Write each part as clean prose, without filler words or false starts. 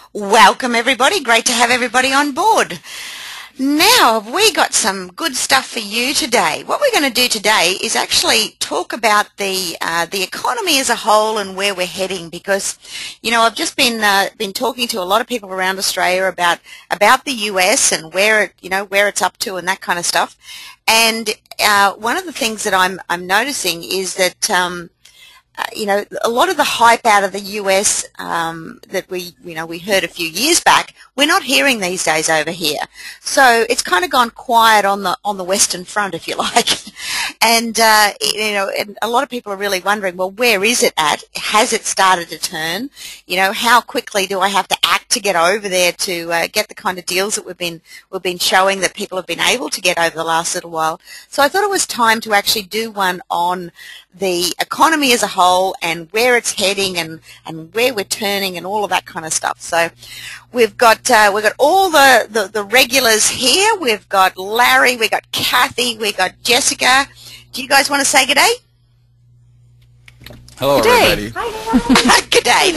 Welcome everybody, great to have everybody on board. Now we got some good stuff for you today. What we're going to do today is actually talk about the economy as a whole and where we're heading, because I've just been talking to a lot of people around Australia about the US and where it's up to and that kind of stuff. And one of the things that I'm noticing is that a lot of the hype out of the US that we heard a few years back, we're not hearing these days over here. So it's kind of gone quiet on the Western Front, if you like. And and a lot of people are really wondering, well, where is it at? Has it started to turn? How quickly do I have to act to get over there to get the kind of deals that we've been showing that people have been able to get over the last little while? So I thought it was time to actually do one on the economy as a whole and where it's heading and where we're turning and all of that kind of stuff. So we've got all the regulars here. We've got Larry, we've got Kathy, we've got Jessica. Do you guys want to say good day? Hello, G'day. everybody. Hi. Good day.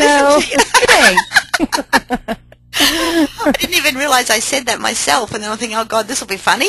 Hello. G'day. I didn't even realize I said that myself, and then I think, oh God, this will be funny.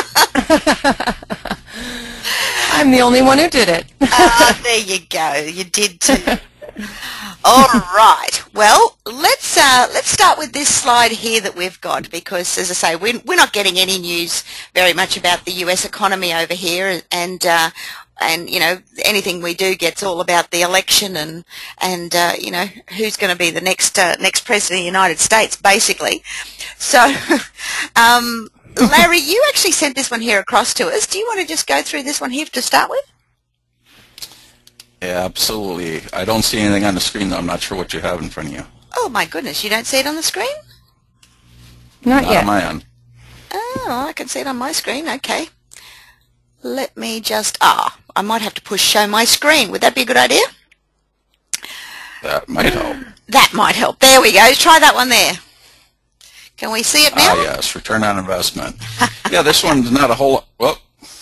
I'm the only one who did it. There you go. You did too. All right. Well, let's start with this slide here that we've got, because, as I say, we're not getting any news very much about the U.S. economy over here, and anything we do gets all about the election and who's going to be the next president of the United States, basically. So, Larry, you actually sent this one here across to us. Do you want to just go through this one here to start with? Yeah, absolutely. I don't see anything on the screen, though. I'm not sure what you have in front of you. Oh, my goodness. You don't see it on the screen? Not yet. on my end. Oh, I can see it on my screen. Okay. Let me just... I might have to push show my screen. Would that be a good idea? That might help. That might help. There we go. Try that one there. Can we see it now? Yes, return on investment. Yeah, this one's not a whole lot. Well,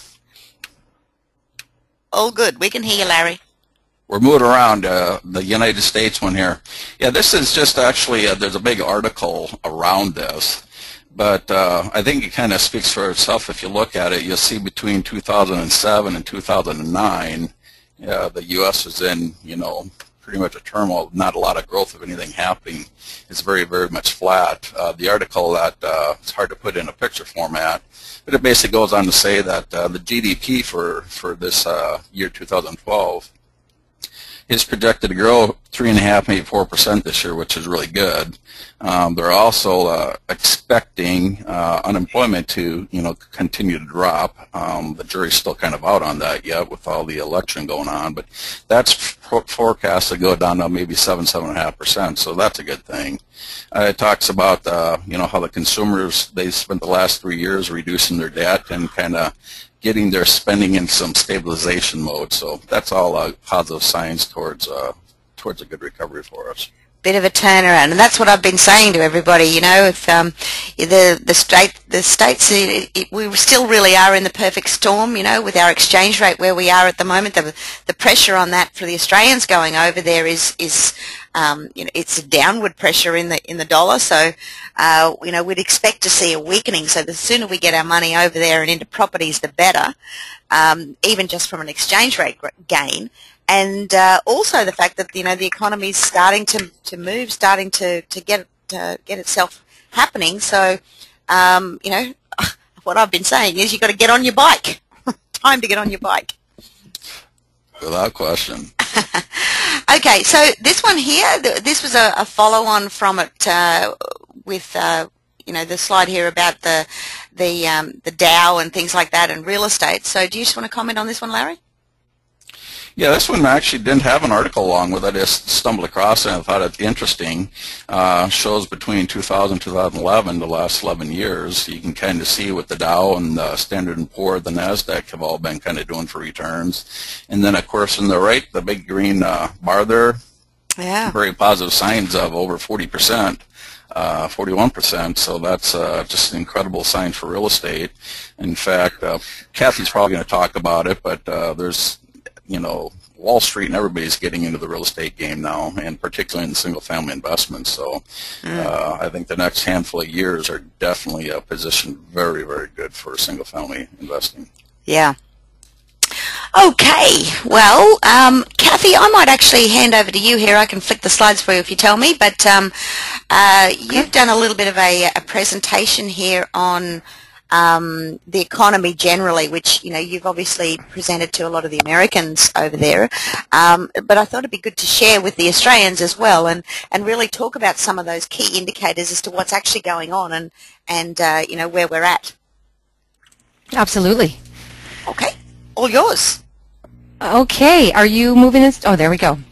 all good. We can hear you, Larry. we're moving around the United States one here. Yeah, this is just actually, there's a big article around this. But I think it kind of speaks for itself. If you look at it, you'll see between 2007 and 2009, the U.S. was in, pretty much a turmoil, not a lot of growth of anything happening. It's very, very much flat. The article that it's hard to put in a picture format, but it basically goes on to say that the GDP for this year 2012 is projected to grow 3.5%, maybe 4% this year, which is really good. They're also expecting unemployment to, continue to drop. The jury's still kind of out on that yet with all the election going on, but that's forecast to go down to maybe 7.5%. So that's a good thing. It talks about, how the consumers, they spent the last 3 years reducing their debt and kind of getting their spending in some stabilization mode. So that's all positive signs towards a good recovery for us. Bit of a turnaround, and that's what I've been saying to everybody. If the states, we still really are in the perfect storm. With our exchange rate where we are at the moment, the pressure on that for the Australians going over there is it's a downward pressure in the dollar. So we'd expect to see a weakening. So the sooner we get our money over there and into properties, the better. Even just from an exchange rate gain. And also the fact that the economy is starting to move, starting to get itself happening. So what I've been saying is you've got to get on your bike. Time to get on your bike. Without question. Okay, so this one here, this was a follow-on from it with the slide here about the Dow and things like that and real estate. So do you just want to comment on this one, Larry? Yeah, this one actually didn't have an article along with it. I just stumbled across it and I thought it interesting. Shows between 2000 and 2011, the last 11 years. You can kind of see what the Dow and the Standard & Poor's, the NASDAQ have all been kind of doing for returns. And then, of course, on the right, the big green bar there, very positive signs of over 40%. 41%, so that's just an incredible sign for real estate. In fact, Kathy's probably going to talk about it, but there's, Wall Street and everybody's getting into the real estate game now, and particularly in single-family investments. So I think the next handful of years are definitely positioned very, very good for single-family investing. Yeah. Okay, well, Kathy, I might actually hand over to you here. I can flick the slides for you if you tell me, but you've done a little bit of a presentation here on the economy generally, which, you've obviously presented to a lot of the Americans over there, but I thought it'd be good to share with the Australians as well and really talk about some of those key indicators as to what's actually going on and where we're at. Absolutely. Okay, all yours. Okay, are you moving this? Oh, there we go.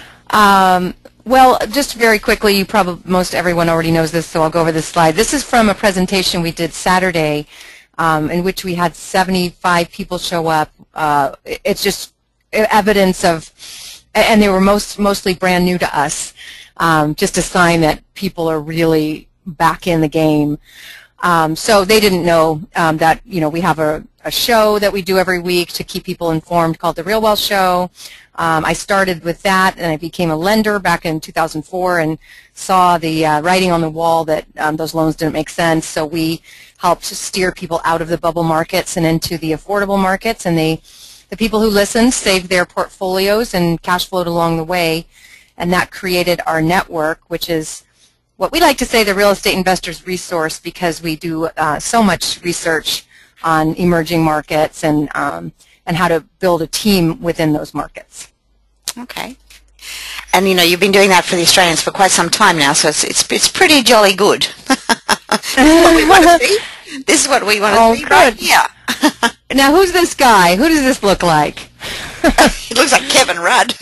Well, just very quickly, most everyone already knows this, so I'll go over this slide. This is from a presentation we did Saturday, in which we had 75 people show up. It's just evidence of, and they were mostly brand new to us, just a sign that people are really back in the game. So they didn't know that, we have a show that we do every week to keep people informed called The Real Wealth Show. I started with that, and I became a lender back in 2004 and saw the writing on the wall that those loans didn't make sense. So we helped steer people out of the bubble markets and into the affordable markets, and the people who listened saved their portfolios and cash flowed along the way, and that created our network, which is what we like to say the real estate investors resource, because we do so much research on emerging markets and how to build a team within those markets. Okay. And you've been doing that for the Australians for quite some time now, so it's pretty jolly good. This is what we want to see. This is what we want to see, good. Right? Yeah. Now, who's this guy? Who does this look like? It looks like Kevin Rudd.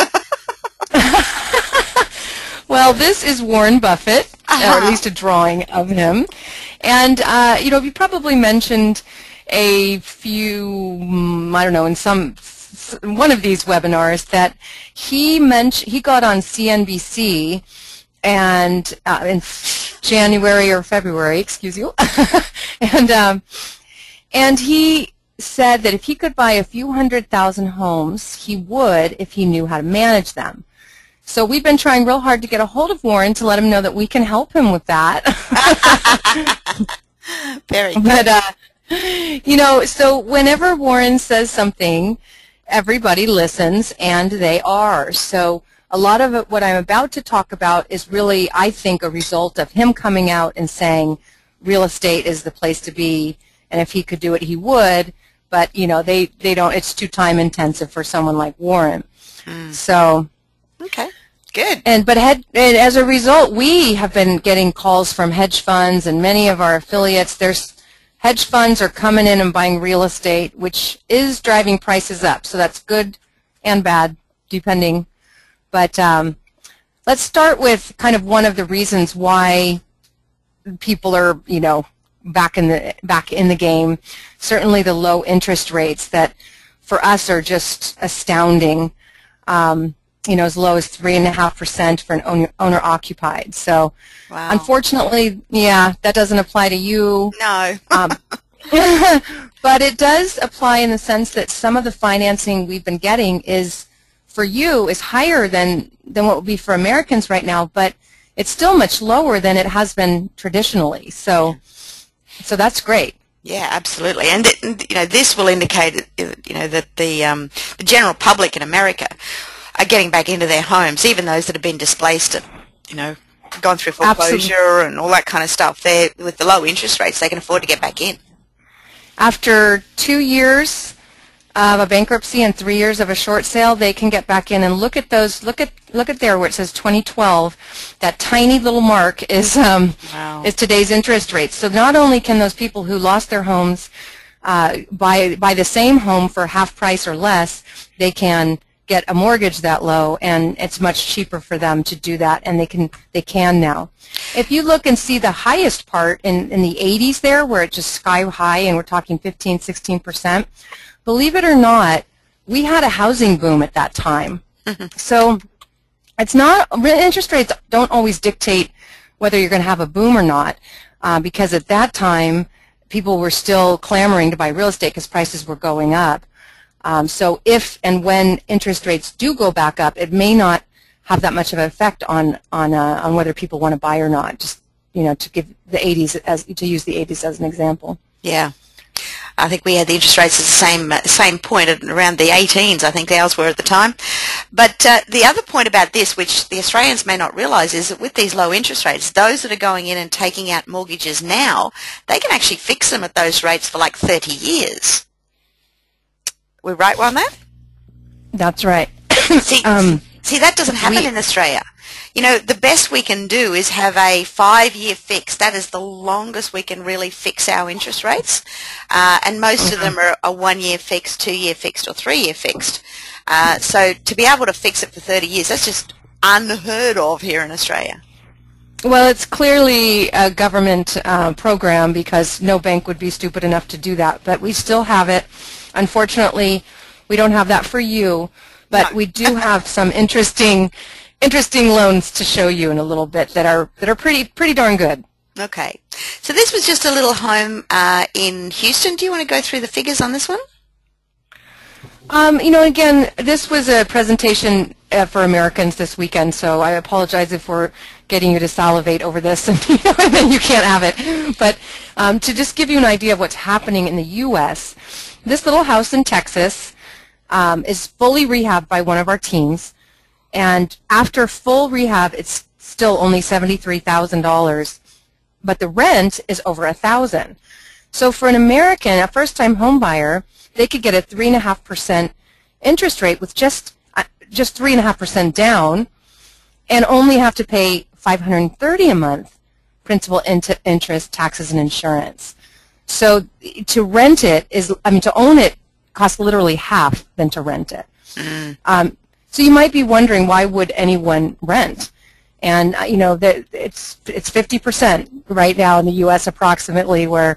Well, this is Warren Buffett, or at least a drawing of him. And, you probably mentioned a few, I don't know, in one of these webinars that he got on CNBC and in January or February, excuse you, and he said that if he could buy a few 100,000 homes, he would if he knew how to manage them. So we've been trying real hard to get a hold of Warren to let him know that we can help him with that. Very good. But, so whenever Warren says something, everybody listens, and they are. So a lot of what I'm about to talk about is really, I think, a result of him coming out and saying real estate is the place to be, and if he could do it, he would. But, they don't, it's too time intensive for someone like Warren. So... Okay, good. But as a result, we have been getting calls from hedge funds and many of our affiliates. Hedge funds are coming in and buying real estate, which is driving prices up. So that's good and bad, depending. But let's start with kind of one of the reasons why people are, back in the game. Certainly the low interest rates that for us are just astounding. As low as 3.5% for an owner-occupied. So, wow. Unfortunately, that doesn't apply to you. No. But it does apply in the sense that some of the financing we've been getting is, for you, is higher than what would be for Americans right now, but it's still much lower than it has been traditionally. So that's great. Yeah, absolutely. And this will indicate, that the general public in America are getting back into their homes, even those that have been displaced and, gone through foreclosure Absolutely. And all that kind of stuff. With the low interest rates, they can afford to get back in. After 2 years of a bankruptcy and 3 years of a short sale, they can get back in and look at those. Look at there where it says 2012. That tiny little mark is is today's interest rates. So not only can those people who lost their homes buy the same home for half price or less, they can get a mortgage that low, and it's much cheaper for them to do that, and they can now. If you look and see the highest part in the 80s there, where it's just sky high, and we're talking 15, 16%, believe it or not, we had a housing boom at that time. So it's not, interest rates don't always dictate whether you're going to have a boom or not, because at that time, people were still clamoring to buy real estate because prices were going up. So if and when interest rates do go back up, it may not have that much of an effect on whether people want to buy or not. Just to give the 80s to use the 80s as an example. Yeah. I think we had the interest rates at the same point at around the 18s, I think ours were at the time. But the other point about this, which the Australians may not realise, is that with these low interest rates, those that are going in and taking out mortgages now, they can actually fix them at those rates for like 30 years. We're right on that? That's right. See, that doesn't happen in Australia. The best we can do is have a 5-year fix. That is the longest we can really fix our interest rates. And most of them are a 1-year fixed, 2-year fixed, or 3-year fixed. So to be able to fix it for 30 years, that's just unheard of here in Australia. Well, it's clearly a government program because no bank would be stupid enough to do that. But we still have it. Unfortunately, we don't have that for you. But No. we do have some interesting loans to show you in a little bit that are pretty darn good. Okay. So this was just a little home in Houston. Do you want to go through the figures on this one? Again, this was a presentation for Americans this weekend, so I apologize if we're getting you to salivate over this and then you can't have it. But to just give you an idea of what's happening in the U.S., this little house in Texas is fully rehabbed by one of our teams. And after full rehab, it's still only $73,000, but the rent is over $1,000. So for an American, a first-time home buyer, they could get a 3.5% interest rate with just 3.5% down, and only have to pay $530 a month, principal, interest, taxes, and insurance. So to rent it to own it costs literally half than to rent it. Mm. So you might be wondering, why would anyone rent? And that it's 50% right now in the U.S. approximately, where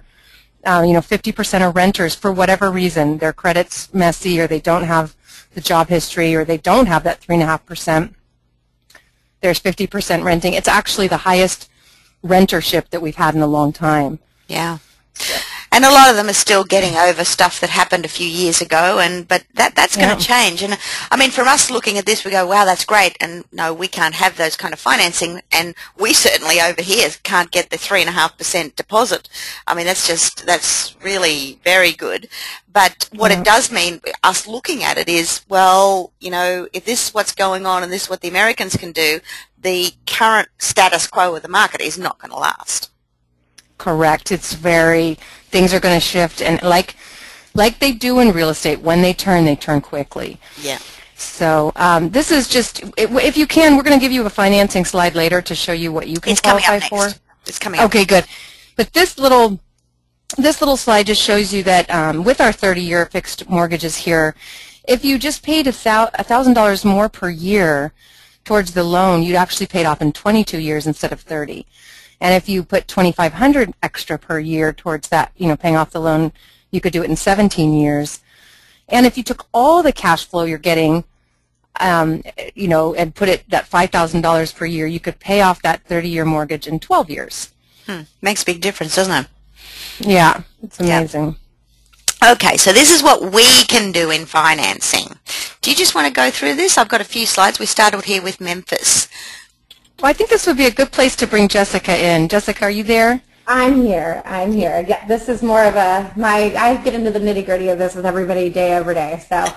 50% are renters for whatever reason. Their credit's messy, or they don't have the job history, or they don't have that 3.5%. There's 50% renting. It's actually the highest rentership that we've had in a long time. Yeah. And a lot of them are still getting over stuff that happened a few years ago, but that's going to change. And I mean, from us looking at this, we go, wow, that's great. And no, we can't have those kind of financing. And we certainly over here can't get the 3.5% deposit. I mean, that's really very good. But what it does mean, us looking at it is, well, if this is what's going on and this is what the Americans can do, the current status quo of the market is not going to last. Correct. Things are going to shift, and like they do in real estate, when they turn quickly. Yeah. So this is just, if you can, we're going to give you a financing slide later to show you what you can qualify for. It's coming up. Okay, good. But this little slide just shows you that with our 30-year fixed mortgages here, if you just paid $1,000 more per year towards the loan, you'd actually pay it off in 22 years instead of 30. And if you put $2,500 extra per year towards that, paying off the loan, you could do it in 17 years. And if you took all the cash flow you're getting, and put it that $5,000 per year, you could pay off that 30-year mortgage in 12 years. Makes a big difference, doesn't it? Yeah, it's amazing. Yeah. Okay, so this is what we can do in financing. Do you just want to go through this? I've got a few slides. We started here with Memphis. Well, I think this would be a good place to bring Jessica in. Jessica, are you there? I'm here. Yeah, this is more of I get into the nitty-gritty of this with everybody day over day. So,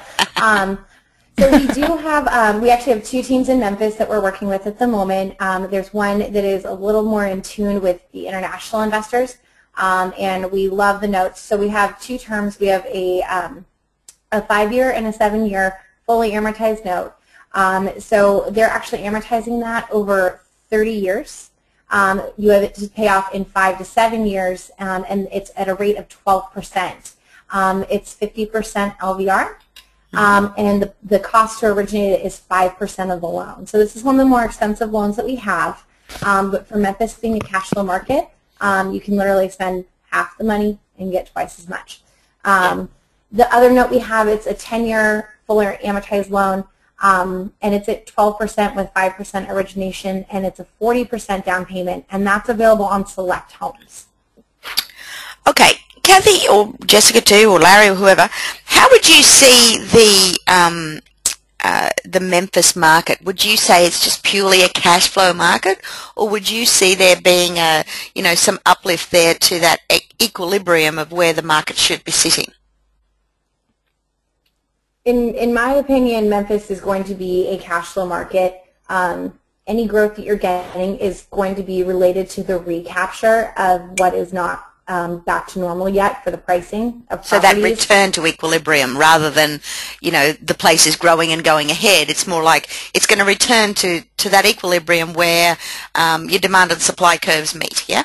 so we do have, we actually have 2 teams in Memphis that we're working with at the moment. There's one that is a little more in tune with the international investors, and we love the notes. So we have 2 terms. We have a 5-year and a 7-year fully amortized note. So they're actually amortizing that over 30 years. You have it to pay off in 5 to 7 years, and it's at a rate of 12%. It's 50% LVR, and the cost to originate it is 5% of the loan. So this is one of the more expensive loans that we have. But for Memphis being a cash flow market, you can literally spend half the money and get twice as much. The other note we have, it's a 10-year fully amortized loan. And it's at 12% with 5% origination, and it's a 40% down payment, and that's available on select homes. Okay, Kathy or Jessica too, or Larry or whoever, How would you see the Memphis market? Would you say it's just purely a cash flow market, or would you see there being some uplift there to that equilibrium of where the market should be sitting? In my opinion, Memphis is going to be a cash flow market. Any growth that you're getting is going to be related to the recapture of what is not back to normal yet for the pricing of properties. So that return to equilibrium, rather than, the place is growing and going ahead. It's more like it's going to return to that equilibrium where your demand and supply curves meet, yeah?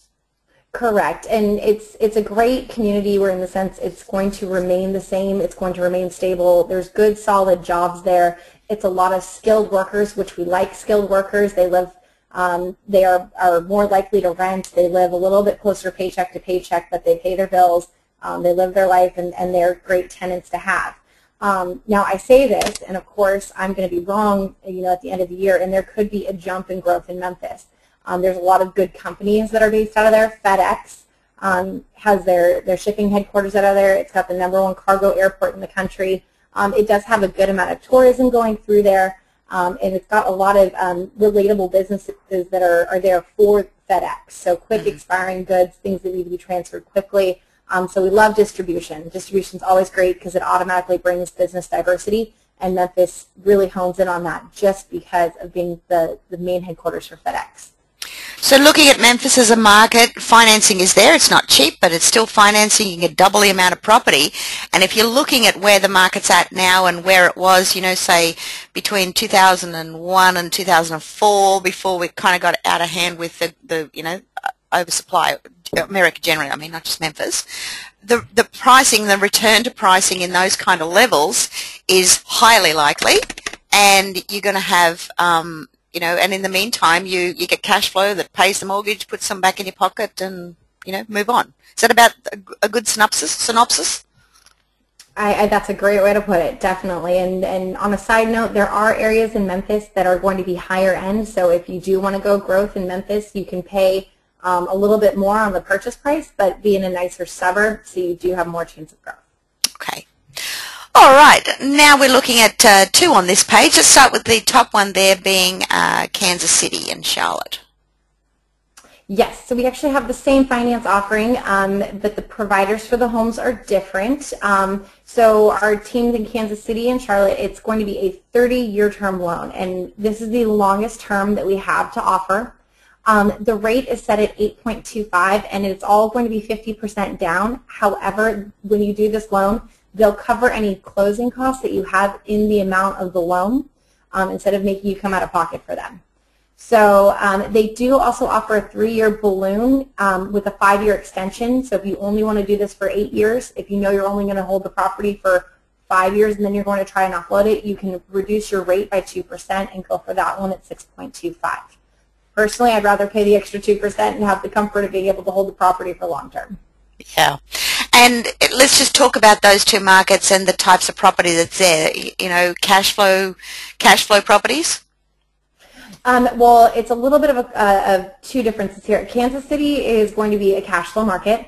Correct. And it's a great community where, in the sense, it's going to remain the same. It's going to remain stable. There's good, solid jobs there. It's a lot of skilled workers, which we like skilled workers. They live they are more likely to rent. They live a little bit closer paycheck to paycheck, but they pay their bills. They live their life, and they're great tenants to have. Now, I say this, and of course, I'm going to be wrong, at the end of the year, and there could be a jump in growth in Memphis. There's a lot of good companies that are based out of there. FedEx has their shipping headquarters out of there. It's got the #1 cargo airport in the country. It does have a good amount of tourism going through there. And it's got a lot of relatable businesses that are there for FedEx. So quick expiring goods, things that need to be transferred quickly. So we love distribution. Distribution's always great because it automatically brings business diversity, and Memphis really hones in on that just because of being the main headquarters for FedEx. So looking at Memphis as a market, financing is there. It's not cheap, but it's still financing. You can get double the amount of property. And if you're looking at where the market's at now and where it was, say between 2001 and 2004, before we kind of got out of hand with the oversupply, America generally, I mean, not just Memphis, the pricing, the return to pricing in those kind of levels is highly likely, and you're going to have and in the meantime, you get cash flow that pays the mortgage, puts some back in your pocket, and, move on. Is that about a good synopsis? That's a great way to put it, definitely. And on a side note, there are areas in Memphis that are going to be higher end. So if you do want to go growth in Memphis, you can pay a little bit more on the purchase price, but be in a nicer suburb, so you do have more chance of growth. Okay. All right, now we're looking at two on this page. Let's start with the top one there being Kansas City and Charlotte. Yes, so we actually have the same finance offering, but the providers for the homes are different. So our teams in Kansas City and Charlotte, it's going to be a 30-year term loan, and this is the longest term that we have to offer. The rate is set at 8.25, and it's all going to be 50% down. However, when you do this loan, they'll cover any closing costs that you have in the amount of the loan instead of making you come out of pocket for them. So they do also offer a 3-year balloon with a 5-year extension. So if you only want to do this for 8 years, if you know you're only going to hold the property for 5 years and then you're going to try and offload it, you can reduce your rate by 2% and go for that one at 6.25. Personally, I'd rather pay the extra 2% and have the comfort of being able to hold the property for long term. Yeah. And let's just talk about those two markets and the types of property that's there. Cash flow properties? Well, it's a little bit of two differences here. Kansas City is going to be a cash flow market.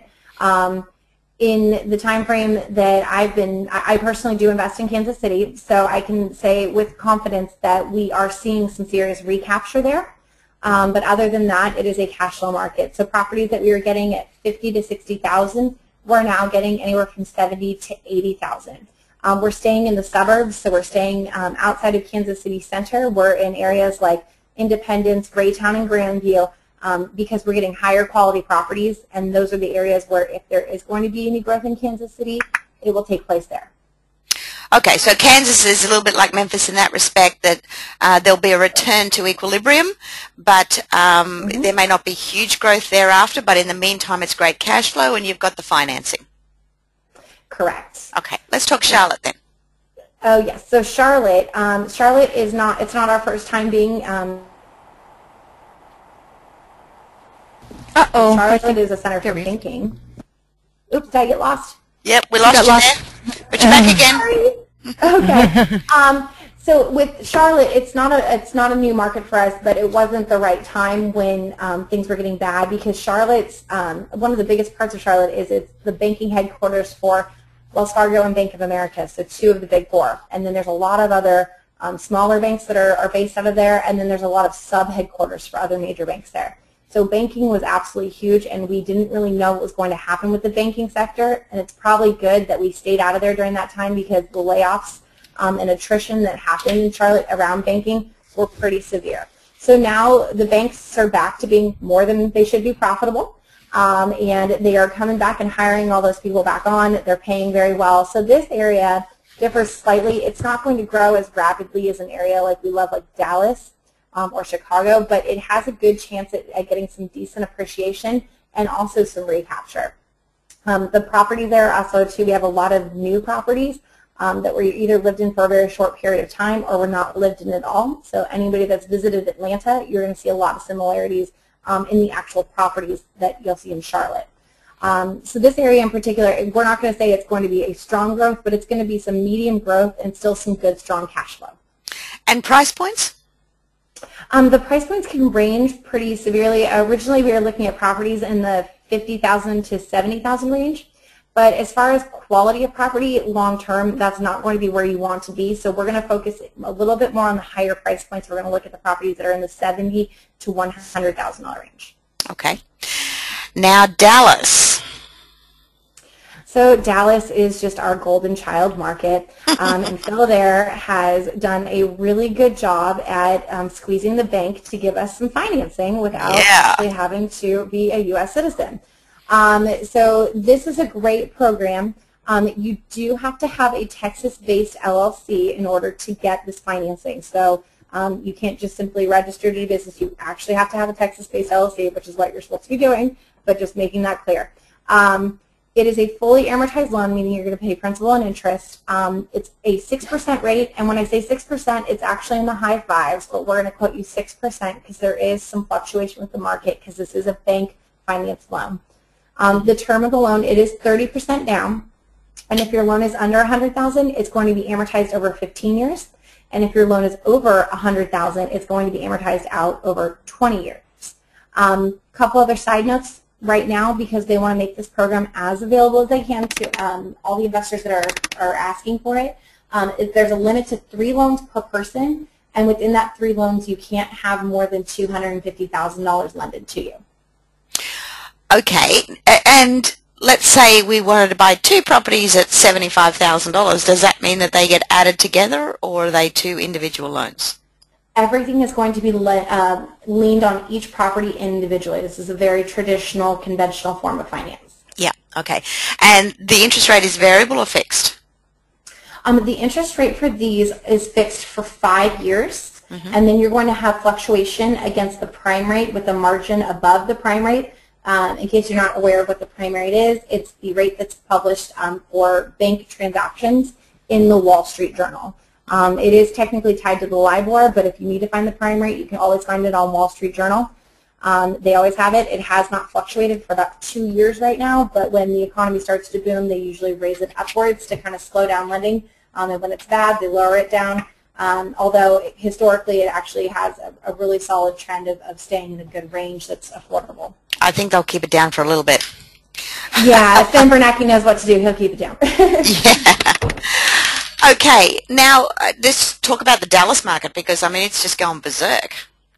In the time frame that I personally do invest in Kansas City, so I can say with confidence that we are seeing some serious recapture there. But other than that, it is a cash flow market. So properties that we were getting at $50,000 to $60,000, we're now getting anywhere from $70,000 to $80,000. We're staying in the suburbs, so we're staying outside of Kansas City Center. We're in areas like Independence, Graytown, and Grandview because we're getting higher quality properties, and those are the areas where if there is going to be any growth in Kansas City, it will take place there. Okay, so Kansas is a little bit like Memphis in that respect, that there'll be a return to equilibrium, but there may not be huge growth thereafter, but in the meantime it's great cash flow and you've got the financing. Correct. Okay, let's talk Charlotte then. Oh yes, so Charlotte, Charlotte is not, it's not our first time being, Charlotte is a center for thinking. Oops, did I get lost? Yep, we lost you there, but you're back again. Sorry. Okay. So with Charlotte, it's not a new market for us, but it wasn't the right time when things were getting bad, because Charlotte's one of the biggest parts of Charlotte is it's the banking headquarters for Wells Fargo and Bank of America, so two of the big four. And then there's a lot of other smaller banks that are based out of there, and then there's a lot of sub-headquarters for other major banks there. So banking was absolutely huge, and we didn't really know what was going to happen with the banking sector, and it's probably good that we stayed out of there during that time because the layoffs and attrition that happened in Charlotte around banking were pretty severe. So now the banks are back to being more than they should be profitable, and they are coming back and hiring all those people back on. They're paying very well. So this area differs slightly. It's not going to grow as rapidly as an area like we love, like Dallas or Chicago, but it has a good chance at getting some decent appreciation and also some recapture. The property there also, too, we have a lot of new properties that were either lived in for a very short period of time or were not lived in at all. So anybody that's visited Atlanta, you're going to see a lot of similarities in the actual properties that you'll see in Charlotte. So this area in particular, we're not going to say it's going to be a strong growth, but it's going to be some medium growth and still some good, strong cash flow. And price points? The price points can range pretty severely. Originally, we were looking at properties in the $50,000 to $70,000 range. But as far as quality of property, long-term, that's not going to be where you want to be. So we're going to focus a little bit more on the higher price points. We're going to look at the properties that are in the $70,000 to $100,000 range. Okay. Now, Dallas. So Dallas is just our golden child market, and Phil there has done a really good job at squeezing the bank to give us some financing without actually having to be a U.S. citizen. So this is a great program. You do have to have a Texas-based LLC in order to get this financing. So you can't just simply register to do business. You actually have to have a Texas-based LLC, which is what you're supposed to be doing, but just making that clear. It is a fully amortized loan, meaning you're going to pay principal and interest. It's a 6% rate, and when I say 6%, it's actually in the high fives, but we're going to quote you 6% because there is some fluctuation with the market because this is a bank finance loan. The term of the loan, it is 30% down, and if your loan is under $100,000, it's going to be amortized over 15 years, and if your loan is over $100,000, it's going to be amortized out over 20 years. Couple other side notes. Right now, because they want to make this program as available as they can to all the investors that are asking for it, there's a limit to 3 loans per person, and within that 3 loans, you can't have more than $250,000 lended to you. Okay, and let's say we wanted to buy 2 properties at $75,000. Does that mean that they get added together, or are they 2 individual loans? Everything is going to be leaned on each property individually. This is a very traditional, conventional form of finance. Yeah, okay. And the interest rate is variable or fixed? The interest rate for these is fixed for 5 years, and then you're going to have fluctuation against the prime rate with a margin above the prime rate. In case you're not aware of what the prime rate is, it's the rate that's published for bank transactions in the Wall Street Journal. It is technically tied to the LIBOR, but if you need to find the prime rate, you can always find it on Wall Street Journal. They always have it. It has not fluctuated for about 2 years right now, but when the economy starts to boom, they usually raise it upwards to kind of slow down lending. And when it's bad, they lower it down. Although historically, it actually has a really solid trend of staying in a good range that's affordable. I think they'll keep it down for a little bit. Yeah, if Ben Bernanke knows what to do, he'll keep it down. Yeah. Okay, now let's talk about the Dallas market because, I mean, it's just going berserk.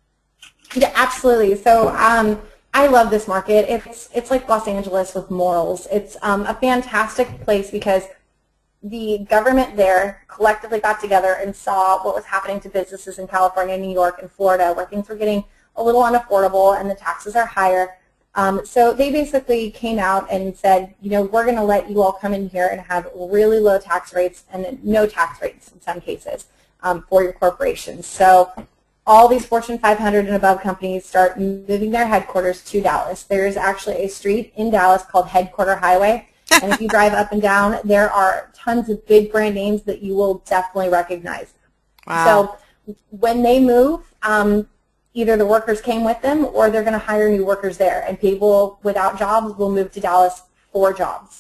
Yeah, absolutely. So I love this market. It's like Los Angeles with morals. It's a fantastic place because the government there collectively got together and saw what was happening to businesses in California, New York, and Florida where things were getting a little unaffordable and the taxes are higher. So they basically came out and said, you know, we're going to let you all come in here and have really low tax rates and no tax rates in some cases for your corporations. So all these Fortune 500 and above companies start moving their headquarters to Dallas. There is actually a street in Dallas called Headquarter Highway. And if you drive up and down, there are tons of big brand names that you will definitely recognize. Wow. So when they move, either the workers came with them or they're going to hire new workers there. And people without jobs will move to Dallas for jobs.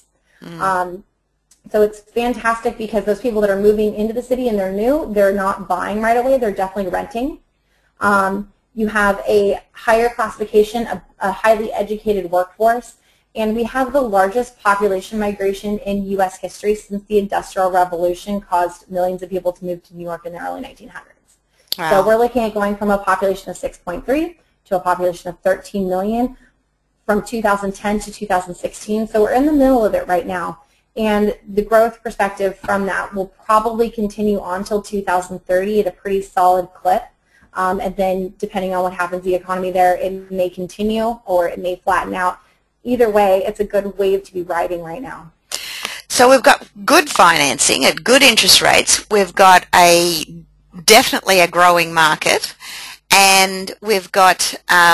So it's fantastic because those people that are moving into the city and they're new, they're not buying right away. They're definitely renting. You have a higher classification, a highly educated workforce, and we have the largest population migration in U.S. history since the Industrial Revolution caused millions of people to move to New York in the early 1900s. Wow. So we're looking at going from a population of 6.3 to a population of 13 million from 2010 to 2016. So we're in the middle of it right now. And the growth perspective from that will probably continue on until 2030 at a pretty solid clip. And then depending on what happens in the economy there, it may continue or it may flatten out. Either way, it's a good wave to be riding right now. So we've got good financing at good interest rates. We've got definitely a growing market, and we've got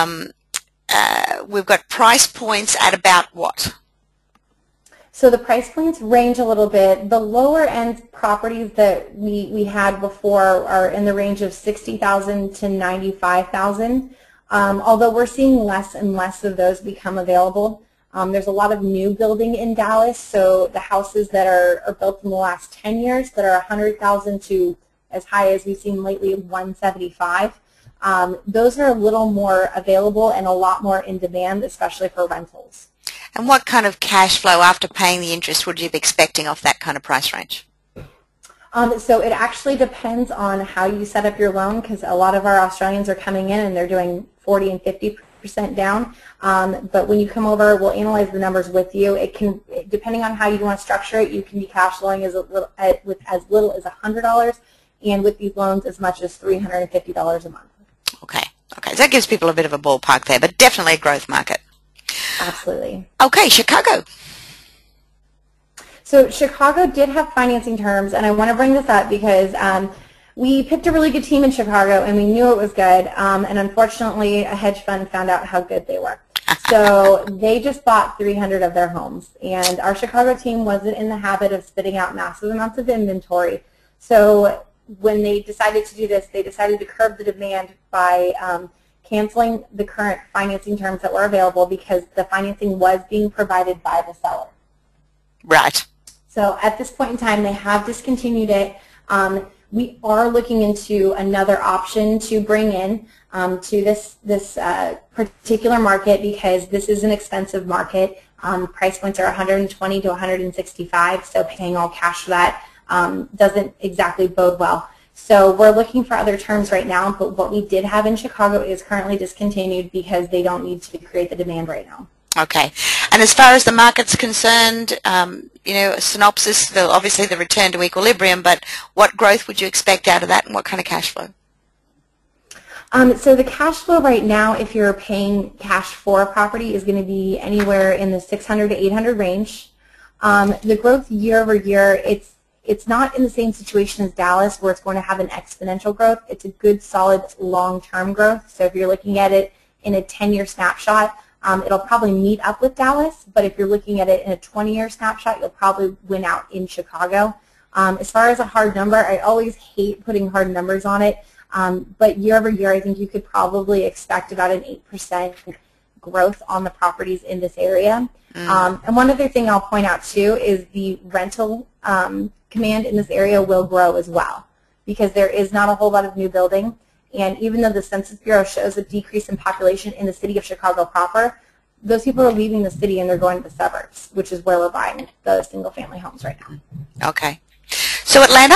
price points at about what? So the price points range a little bit. The lower end properties that we had before are in the range of $60,000 to $95,000. Although we're seeing less and less of those become available. There's a lot of new building in Dallas, so the houses that are built in the last 10 years that are $100,000 to as high as we've seen lately, $175,000. Those are a little more available and a lot more in demand, especially for rentals. And what kind of cash flow after paying the interest would you be expecting off that kind of price range? So it actually depends on how you set up your loan, because a lot of our Australians are coming in and they're doing 40 and 50% down. But when you come over, we'll analyze the numbers with you. It can, depending on how you want to structure it, you can be cash flowing with as little as $100, and with these loans as much as $350 a month. Okay. Okay. So that gives people a bit of a ballpark there, but definitely a growth market. Absolutely. Okay, Chicago. So Chicago did have financing terms, and I want to bring this up because we picked a really good team in Chicago, and we knew it was good, and unfortunately a hedge fund found out how good they were. So they just bought 300 of their homes, and our Chicago team wasn't in the habit of spitting out massive amounts of inventory. So when they decided to do this, they decided to curb the demand by canceling the current financing terms that were available because the financing was being provided by the seller. Right. So at this point in time, they have discontinued it. We are looking into another option to bring in to this particular market because this is an expensive market. Price points are 120 to 165, so paying all cash for that doesn't exactly bode well. So we're looking for other terms right now, but what we did have in Chicago is currently discontinued because they don't need to create the demand right now. Okay. And as far as the market's concerned, you know, a synopsis, obviously the return to equilibrium, but what growth would you expect out of that and what kind of cash flow? So the cash flow right now, if you're paying cash for a property, is going to be anywhere in the 600 to 800 range. The growth year over year, it's not in the same situation as Dallas where it's going to have an exponential growth. It's a good, solid, long-term growth. So if you're looking at it in a 10-year snapshot, it'll probably meet up with Dallas. But if you're looking at it in a 20-year snapshot, you'll probably win out in Chicago. As far as a hard number, I always hate putting hard numbers on it. But year over year, I think you could probably expect about an 8% growth on the properties in this area. And one other thing I'll point out, too, is the rental command in this area will grow as well because there is not a whole lot of new building. And even though the Census Bureau shows a decrease in population in the city of Chicago proper, those people are leaving the city and they're going to the suburbs, which is where we're buying the single-family homes right now. Okay. So Atlanta?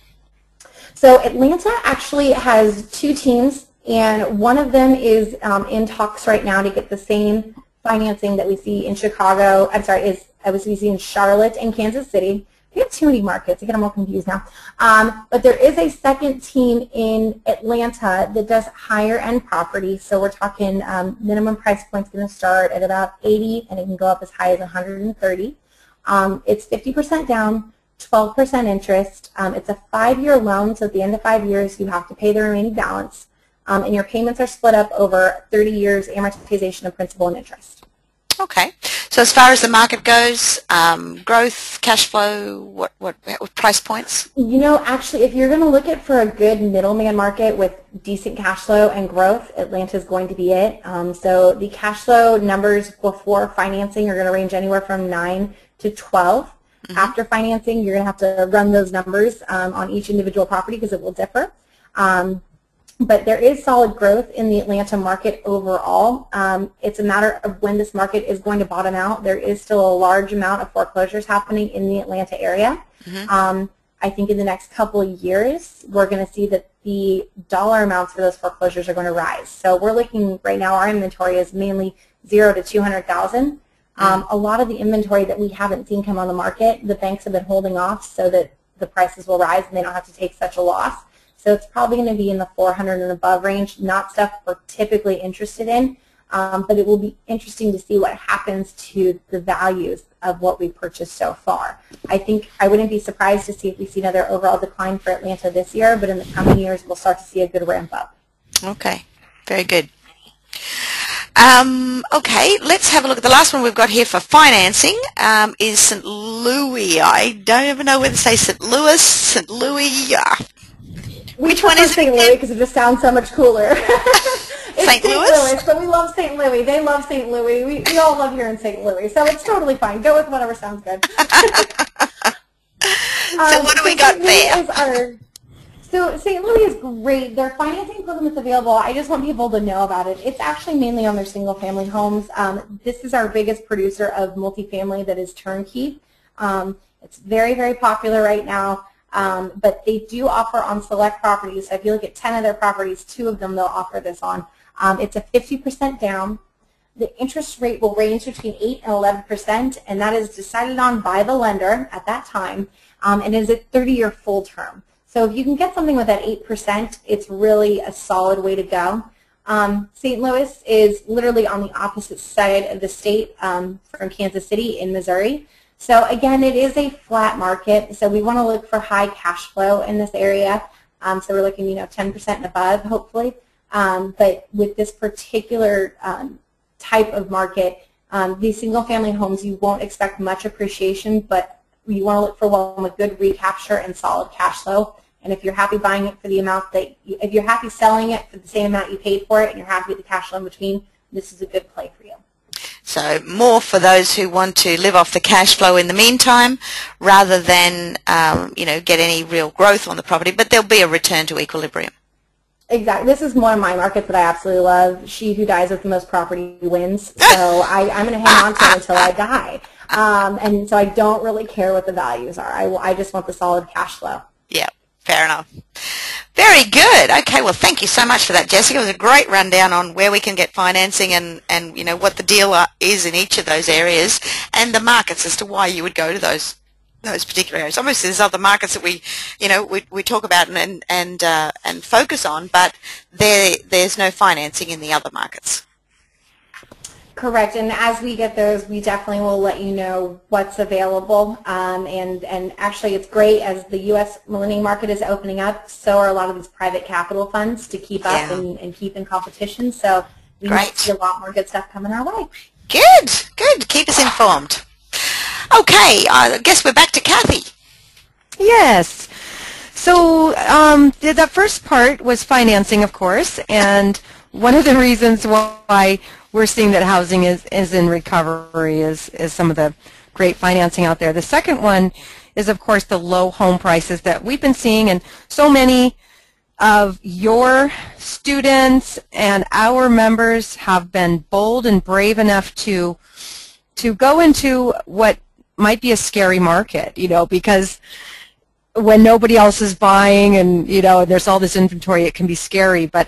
So Atlanta actually has two teams, and one of them is in talks right now to get the same financing that we see in Chicago. I'm sorry, we see in Charlotte and Kansas City. We have too many markets. I get them all confused now. But there is a second team in Atlanta that does higher end property. So we're talking minimum price point's going to start at about 80, and it can go up as high as 130. It's 50% down, 12% interest. It's a 5-year loan, so at the end of 5 years, you have to pay the remaining balance. And your payments are split up over 30 years amortization of principal and interest. Okay. So as far as the market goes, growth, cash flow, what price points? You know, actually, if you're going to look at for a good middleman market with decent cash flow and growth, Atlanta is going to be it. So the cash flow numbers before financing are going to range anywhere from 9 to 12. Mm-hmm. After financing, you're going to have to run those numbers on each individual property because it will differ. But there is solid growth in the Atlanta market overall. It's a matter of when this market is going to bottom out. There is still a large amount of foreclosures happening in the Atlanta area. I think in the next couple of years, we're going to see that the dollar amounts for those foreclosures are going to rise. So we're looking right now, our inventory is mainly 0 to 200,000. A lot of the inventory that we haven't seen come on the market, the banks have been holding off so that the prices will rise and they don't have to take such a loss. So it's probably going to be in the 400 and above range, not stuff we're typically interested in, but it will be interesting to see what happens to the values of what we purchased so far. I think I wouldn't be surprised to see if we see another overall decline for Atlanta this year, but in the coming years we'll start to see a good ramp up. Okay, very good. Okay, let's have a look at the last one we've got here for financing is St. Louis. I don't even know whether to say St. Louis, St. Louis. Which one is it? St. Louis because it just sounds so much cooler. St. Louis? But we love St. Louis. They love St. Louis. We all love here in St. Louis, so it's totally fine. Go with whatever sounds good. So what do we got there? So St. Louis is great. Their financing program is available. I just want people to know about it. It's actually mainly on their single-family homes. This is our biggest producer of multifamily that is turnkey. It's very, very popular right now. But they do offer on select properties. So if you look at 10 of their properties, 2 of them they'll offer this on. It's a 50% down. The interest rate will range between 8 and 11%, and that is decided on by the lender at that time, and is a 30-year full term. So if you can get something with that 8%, it's really a solid way to go. St. Louis is literally on the opposite side of the state from Kansas City in Missouri. So again, it is a flat market, so we want to look for high cash flow in this area. So we're looking, 10% and above, hopefully. But with this particular type of market, these single-family homes, you won't expect much appreciation, but you want to look for one with good recapture and solid cash flow. And if you're happy buying it for the amount if you're happy selling it for the same amount you paid for it, and you're happy with the cash flow in between, this is a good play for you. So more for those who want to live off the cash flow in the meantime, rather than get any real growth on the property, but there'll be a return to equilibrium. Exactly. This is one of my markets that I absolutely love. She who dies with the most property wins. So I'm going to hang on to it until I die. And so I don't really care what the values are. I just want the solid cash flow. Yeah, fair enough. Very good. Okay, well, thank you so much for that, Jessica. It was a great rundown on where we can get financing and what the deal is in each of those areas and the markets as to why you would go to those particular areas. Obviously, there's other markets that we talk about and focus on, but there's no financing in the other markets. Correct, and as we get those, we definitely will let you know what's available. And actually, it's great as the U.S. lending market is opening up. So are a lot of these private capital funds to keep up and keep in competition. So we might see a lot more good stuff coming our way. Good. Keep us informed. Okay, I guess we're back to Kathy. Yes. So the first part was financing, of course, and one of the reasons why we're seeing that housing is in recovery is some of the great financing out there. The second one is, of course, the low home prices that we've been seeing, and so many of your students and our members have been bold and brave enough to go into what might be a scary market, because when nobody else is buying and, there's all this inventory, it can be scary. But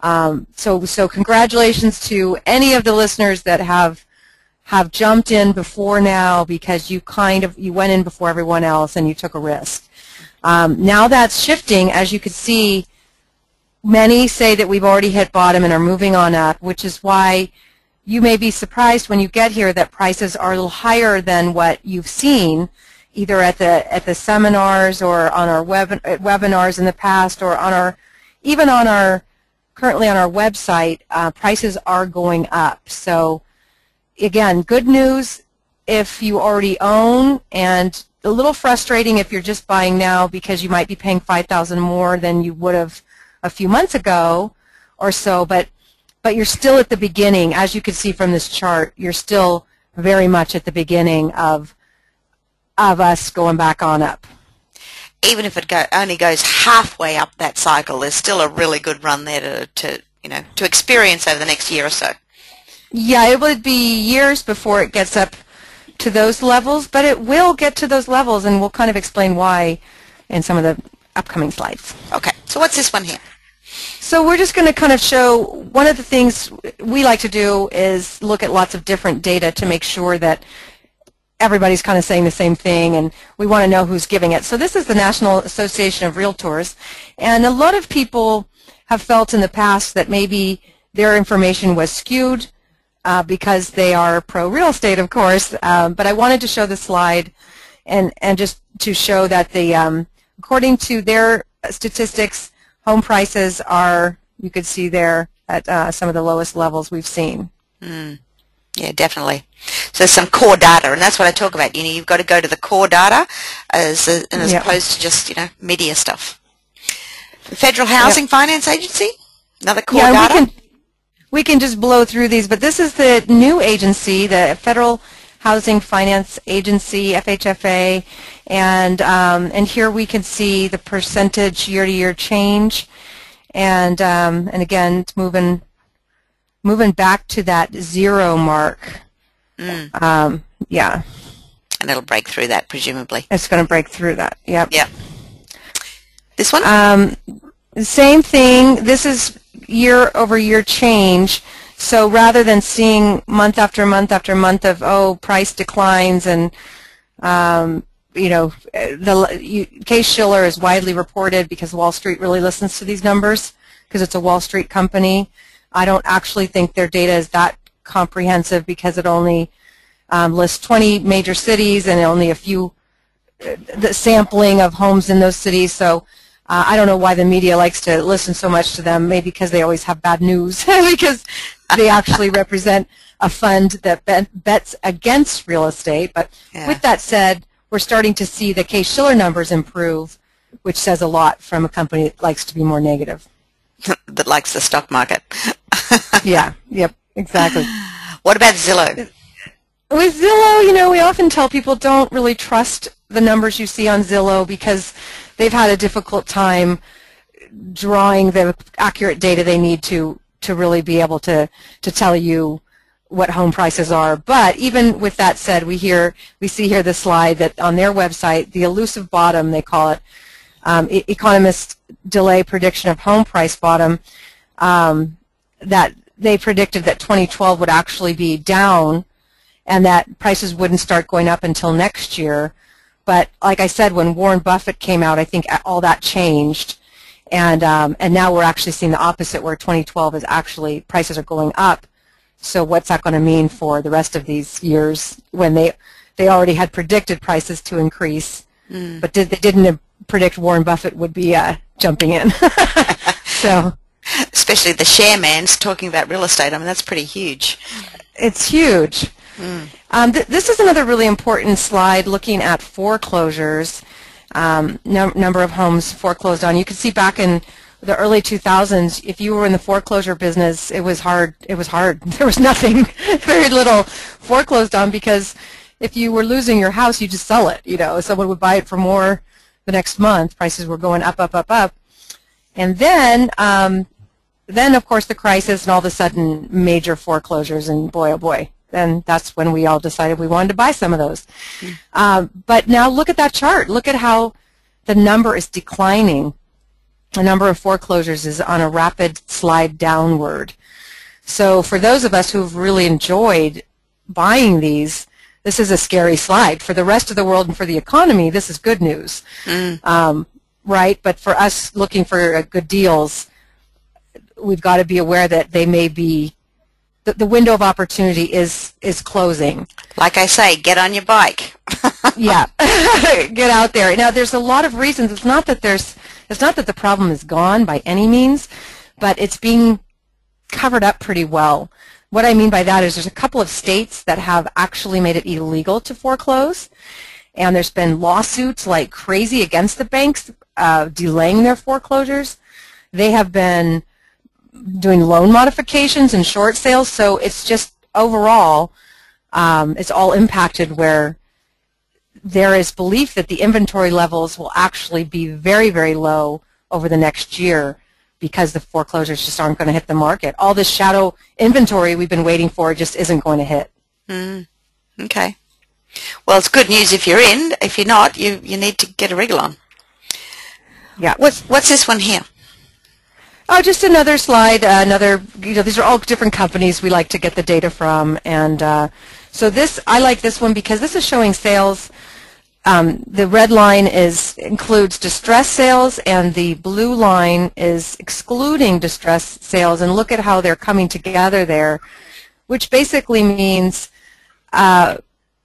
so congratulations to any of the listeners that have jumped in before now, because you went in before everyone else and you took a risk. Now that's shifting. As you could see, many say that we've already hit bottom and are moving on up, which is why you may be surprised when you get here that prices are a little higher than what you've seen either at the seminars or on our webinars in the past, or currently on our website. Prices are going up. So again, good news if you already own, and a little frustrating if you're just buying now because you might be paying $5,000 more than you would have a few months ago or so, but you're still at the beginning. As you can see from this chart, you're still very much at the beginning of us going back on up. even if it only goes halfway up that cycle, there's still a really good run there to experience over the next year or so. Yeah, it would be years before it gets up to those levels, but it will get to those levels, and we'll kind of explain why in some of the upcoming slides. Okay, so what's this one here? So we're just going to kind of show, one of the things we like to do is look at lots of different data to make sure that everybody's kind of saying the same thing, and we want to know who's giving it. So this is the National Association of Realtors, and a lot of people have felt in the past that maybe their information was skewed because they are pro-real estate, of course, but I wanted to show the slide and just to show that according to their statistics, home prices are, you could see there, at some of the lowest levels we've seen. Yeah, definitely. So some core data, and that's what I talk about. You've got to go to the core data as opposed to just, media stuff. The Federal Housing Finance Agency, another core data. We can just blow through these, but this is the new agency, the Federal Housing Finance Agency, FHFA, and here we can see the percentage year-to-year change, and again, it's moving back to that 0 mark. Yeah. And it'll break through that, presumably. It's going to break through that. Yep. Yep. This one? Same thing. This is year-over-year change. So rather than seeing month after month after month of, price declines and, Case-Shiller is widely reported because Wall Street really listens to these numbers because it's a Wall Street company. I don't actually think their data is that comprehensive because it only lists 20 major cities and only a few the sampling of homes in those cities. So I don't know why the media likes to listen so much to them, maybe because they always have bad news because they actually represent a fund that bets against real estate. But with that said, we're starting to see the Case-Shiller numbers improve, which says a lot from a company that likes to be more negative. That likes the stock market. Yeah, yep, exactly. What about Zillow? With Zillow, we often tell people don't really trust the numbers you see on Zillow because they've had a difficult time drawing the accurate data they need to really be able to tell you what home prices are. But even with that said, we see here the slide that on their website, the elusive bottom, they call it, economists delay prediction of home price bottom, that they predicted that 2012 would actually be down and that prices wouldn't start going up until next year. But like I said, when Warren Buffett came out, I think all that changed, and now we're actually seeing the opposite, where 2012 is actually prices are going up. So what's that going to mean for the rest of these years when they already had predicted prices to increase, but they didn't predict Warren Buffett would be jumping in. So, especially the share man's talking about real estate. I mean, that's pretty huge. It's huge. This is another really important slide looking at foreclosures, number of homes foreclosed on. You can see back in the early 2000s, if you were in the foreclosure business, it was hard. There was nothing, very little foreclosed on, because if you were losing your house, you just sell it. Someone would buy it for more the next month. Prices were going up, up, up, up. And then of course, the crisis, and all of a sudden, major foreclosures, and boy, oh boy. Then that's when we all decided we wanted to buy some of those. But now look at that chart. Look at how the number is declining. The number of foreclosures is on a rapid slide downward. So for those of us who've really enjoyed buying these, this is a scary slide. For the rest of the world and for the economy, this is good news, right? But for us looking for good deals, we've got to be aware that they may be, the window of opportunity is closing. Like I say, get on your bike. Yeah, get out there. Now, there's a lot of reasons. It's not that the problem is gone by any means, but it's being covered up pretty well. What I mean by that is there's a couple of states that have actually made it illegal to foreclose, and there's been lawsuits like crazy against the banks delaying their foreclosures. They have been doing loan modifications and short sales, so it's just overall it's all impacted where there is belief that the inventory levels will actually be very, very low over the next year because the foreclosures just aren't going to hit the market. All this shadow inventory we've been waiting for just isn't going to hit. Okay. Well, it's good news if you're in. If you're not, you need to get a wriggle on. Yeah. What's this one here? Oh, just another slide. These are all different companies we like to get the data from, and so I like this one because this is showing sales. The red line includes distressed sales, and the blue line is excluding distressed sales. And look at how they're coming together there, which basically means what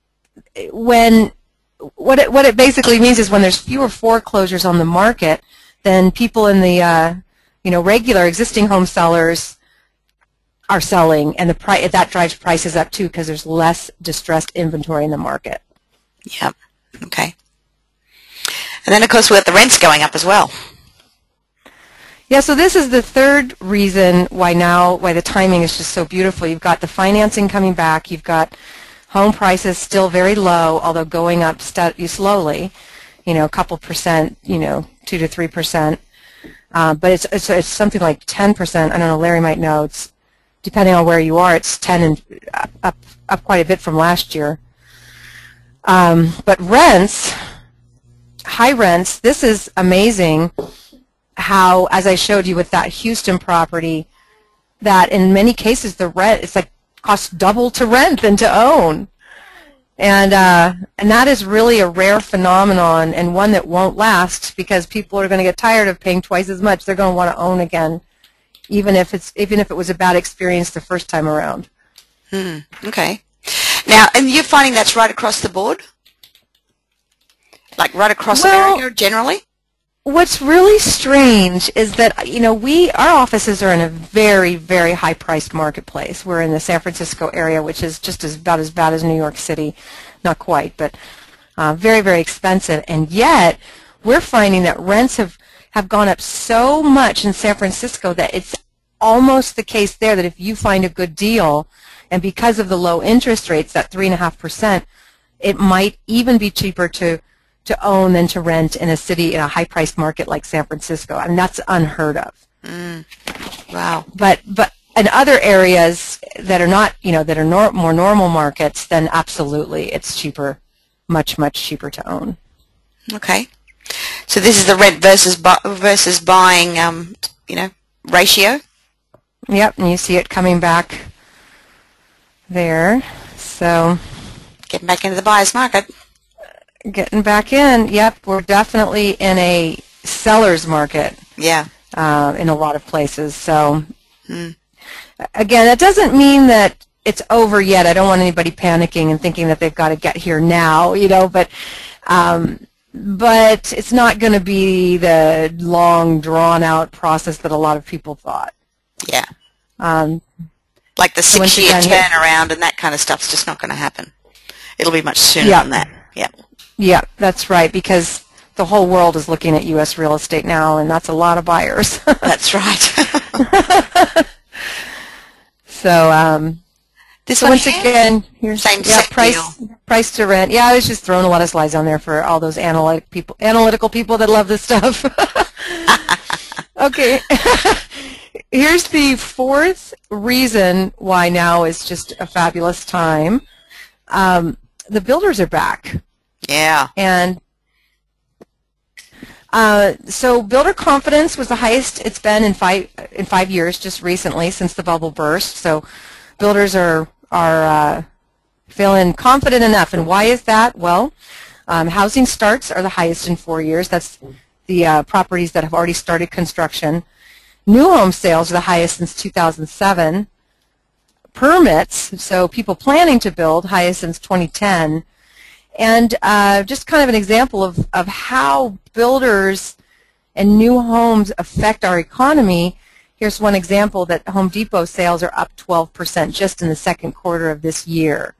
it basically means is when there's fewer foreclosures on the market, then people in the regular existing home sellers are selling, and that drives prices up too because there's less distressed inventory in the market. Yep. Okay. And then, of course, we have the rents going up as well. Yeah, so this is the third reason why the timing is just so beautiful. You've got the financing coming back. You've got home prices still very low, although going up slowly, a couple percent, 2 to 3%. But it's something like 10%. I don't know, Larry might know. It's depending on where you are, it's 10 and up quite a bit from last year. But rents, high rents, this is amazing how, as I showed you with that Houston property, that in many cases the rent, it's like costs double to rent than to own. And that is really a rare phenomenon and one that won't last because people are going to get tired of paying twice as much. They're going to want to own again, even if it was a bad experience the first time around. Okay. Now, and you're finding that's right across the board? Like right across America generally? What's really strange is that, our offices are in a very, very high-priced marketplace. We're in the San Francisco area, which is just about as bad as New York City. Not quite, but very, very expensive. And yet, we're finding that rents have gone up so much in San Francisco that it's almost the case there that if you find a good deal, and because of the low interest rates, that 3.5%, it might even be cheaper to own than to rent in a city in a high-priced market like San Francisco, and that's unheard of. Wow. But in other areas that are not, that are more normal markets, then absolutely it's cheaper, much, much cheaper to own. Okay. So this is the rent versus buying, ratio? Yep, and you see it coming back there. So getting back into the buyer's market. Getting back in, yep, we're definitely in a seller's market. Yeah. In a lot of places. So, again, that doesn't mean that it's over yet. I don't want anybody panicking and thinking that they've got to get here now, but it's not going to be the long, drawn-out process that a lot of people thought. Yeah. Like the 6-year turnaround and that kind of stuff's just not going to happen. It'll be much sooner than that. Yeah. Yeah, that's right, because the whole world is looking at U.S. real estate now, and that's a lot of buyers. That's right. So, once again, here's same price to rent. Yeah, I was just throwing a lot of slides on there for all those analytical people that love this stuff. Okay. Here's the fourth reason why now is just a fabulous time. The builders are back. Yeah. And so builder confidence was the highest it's been in 5 years, just recently since the bubble burst. So builders are feeling confident enough. And why is that? Well, housing starts are the highest in 4 years. That's the properties that have already started construction. New home sales are the highest since 2007. Permits, so people planning to build, highest since 2010. And just kind of an example of how builders and new homes affect our economy. Here's one example that Home Depot sales are up 12% just in the second quarter of this year.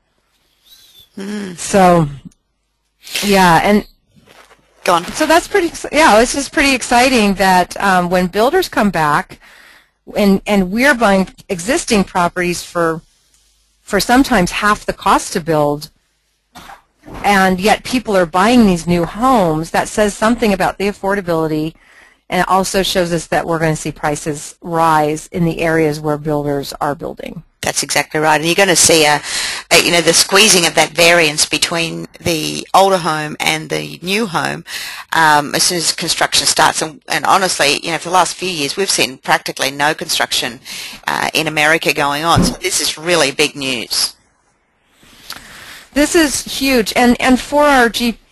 So, yeah, and go on. So that's it's just pretty exciting that when builders come back and we're buying existing properties for sometimes half the cost to build, and yet people are buying these new homes. That says something about the affordability, and it also shows us that we're going to see prices rise in the areas where builders are building. That's exactly right. And you're going to see the squeezing of that variance between the older home and the new home as soon as construction starts. And honestly, for the last few years, we've seen practically no construction in America going on. So this is really big news. This is huge, and for our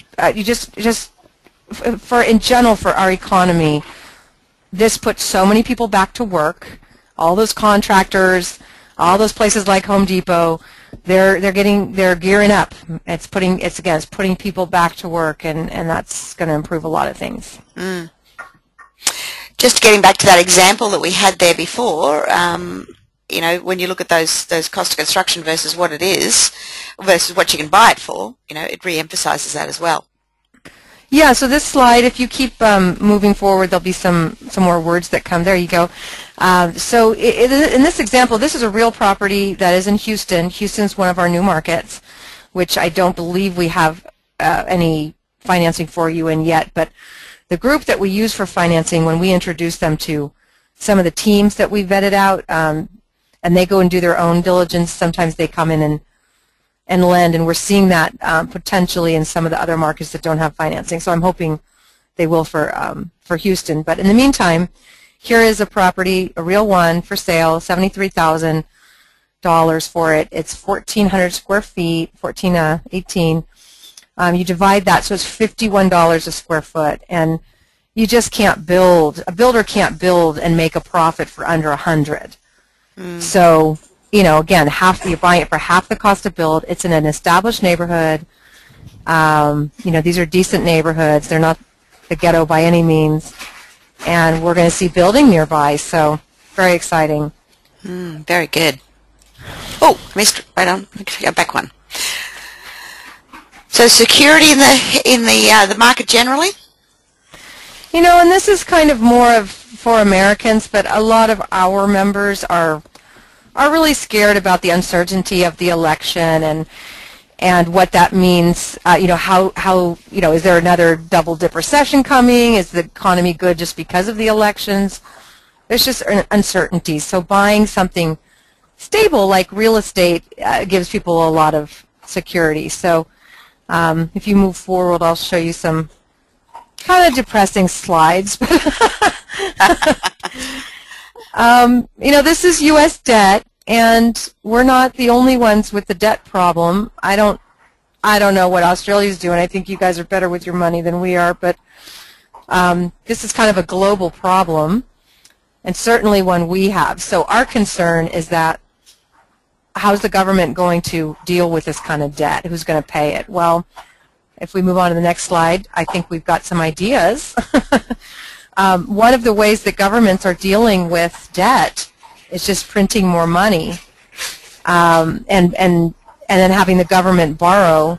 in general for our economy, this puts so many people back to work. All those contractors, all those places like Home Depot, they're gearing up. It's putting people back to work, and that's going to improve a lot of things. Just getting back to that example that we had there before. When you look at those cost of construction versus what it is, versus what you can buy it for, it re-emphasizes that as well. Yeah, so this slide, if you keep moving forward, there'll be some more words that come. There you go. So in this example, this is a real property that is in Houston. Houston's one of our new markets, which I don't believe we have any financing for you in yet. But the group that we use for financing, when we introduce them to some of the teams that we vetted out, and they go and do their own diligence, sometimes they come in and lend, and we're seeing that potentially in some of the other markets that don't have financing. So I'm hoping they will for Houston. But in the meantime, here is a property, a real one, for sale, $73,000 for it. It's 1,400 square feet, 18. You divide that, so it's $51 a square foot, and you just can't build. A builder can't build and make a profit for under 100. So, again, you're buying it for half the cost to build. It's in an established neighborhood. These are decent neighborhoods. They're not the ghetto by any means. And we're going to see building nearby, so very exciting. Very good. Oh, missed right on. Go back one. So security in the market generally? And this is kind of more for Americans, but a lot of our members are really scared about the uncertainty of the election and what that means. How is there another double dip recession coming? Is the economy good just because of the elections? There's just uncertainty. So buying something stable like real estate gives people a lot of security. So if you move forward, I'll show you some kind of depressing slides. This is U.S. debt, and we're not the only ones with the debt problem. I don't know what Australia's doing. I think you guys are better with your money than we are, but this is kind of a global problem, and certainly one we have. So our concern is that how's the government going to deal with this kind of debt? Who's going to pay it? Well, if we move on to the next slide, I think we've got some ideas. One of the ways that governments are dealing with debt is just printing more money, and then having the government borrow.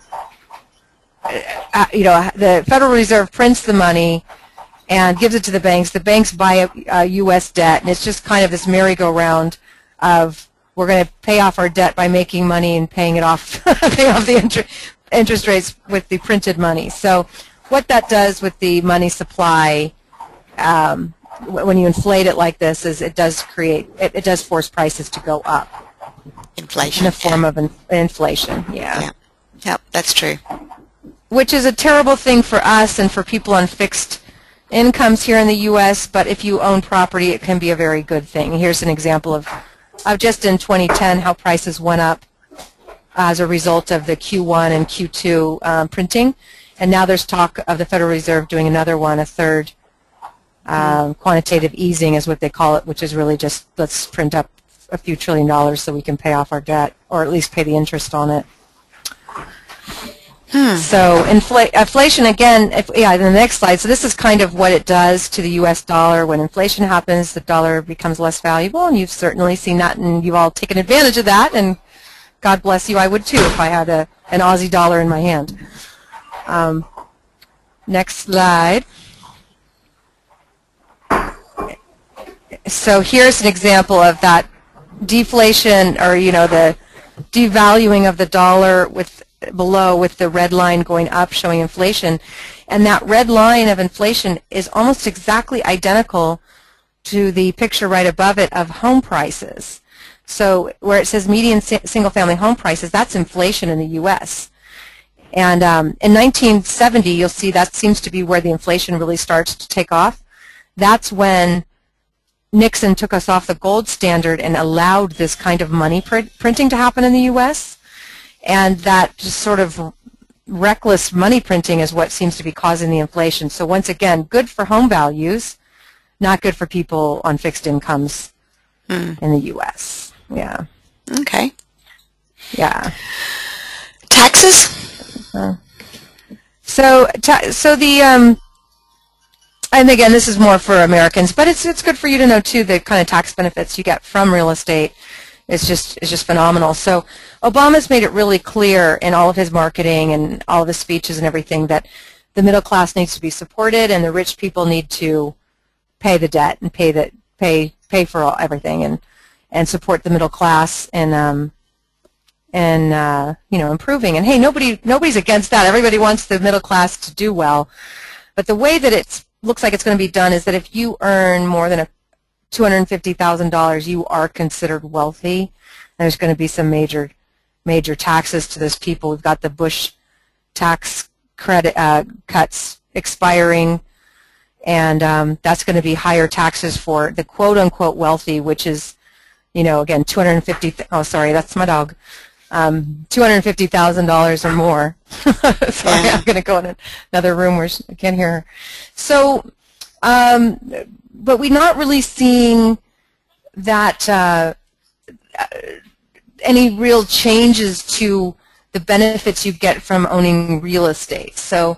The Federal Reserve prints the money and gives it to the banks. The banks buy U.S. debt, and it's just kind of this merry-go-round of we're going to pay off our debt by making money and paying it off, paying off the interest rates with the printed money. So what that does with the money supply, when you inflate it like this, is it does force prices to go up. Inflation. In the form of inflation, yeah. Yep, that's true. Which is a terrible thing for us and for people on fixed incomes here in the U.S., but if you own property, it can be a very good thing. Here's an example of just in 2010 how prices went up as a result of the Q1 and Q2 printing. And now there's talk of the Federal Reserve doing another one, a third quantitative easing is what they call it, which is really just let's print up a few $1 trillion so we can pay off our debt, or at least pay the interest on it. So inflation, again, in the next slide. So this is kind of what it does to the U.S. dollar. When inflation happens, the dollar becomes less valuable, and you've certainly seen that, and you've all taken advantage of that, and God bless you, I would too if I had an Aussie dollar in my hand. Next slide. So here's an example of that deflation, or the devaluing of the dollar with below with the red line going up showing inflation. And that red line of inflation is almost exactly identical to the picture right above it of home prices. So where it says median single-family home prices, that's inflation in the U.S. And in 1970, you'll see that seems to be where the inflation really starts to take off. That's when Nixon took us off the gold standard and allowed this kind of money printing to happen in the U.S. And that just sort of reckless money printing is what seems to be causing the inflation. So once again, good for home values, not good for people on fixed incomes in the U.S. Yeah. Okay. Yeah. Taxes? So the and again, this is more for Americans, but it's good for you to know too the kind of tax benefits you get from real estate. It's just phenomenal. So Obama's made it really clear in all of his marketing and all of his speeches and everything that the middle class needs to be supported and the rich people need to pay the debt and pay for everything and support the middle class and improving. And hey, nobody's against that. Everybody wants the middle class to do well. But the way that it looks like it's going to be done is that if you earn more than $250,000, you are considered wealthy. There's going to be some major taxes to those people. We've got the Bush tax credit cuts expiring, and that's going to be higher taxes for the quote-unquote wealthy, which is, again, oh, sorry, that's my dog. $250,000 or more. Sorry, I'm going to go in another room where I can't hear her. So, but we're not really seeing that any real changes to the benefits you get from owning real estate. So,